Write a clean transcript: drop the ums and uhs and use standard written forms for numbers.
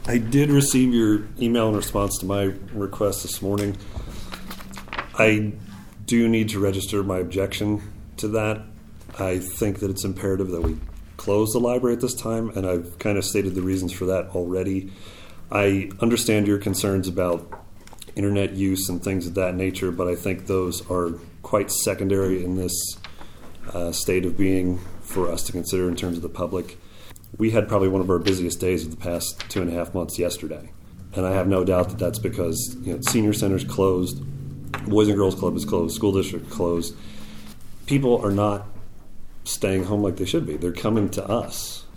I did receive your email in response to my request this morning. I do need to register my objection to that. I think that it's imperative that we close the library at this time, and I've kind of stated the reasons for that already. I understand your concerns about internet use and things of that nature, but I think those are quite secondary in this state of being for us to consider in terms of the public. We had probably one of our busiest days of the past 2.5 months yesterday, and I have no doubt that that's because senior center's closed, Boys and Girls Club is closed, school district closed. People are not staying home like they should be. They're coming to us.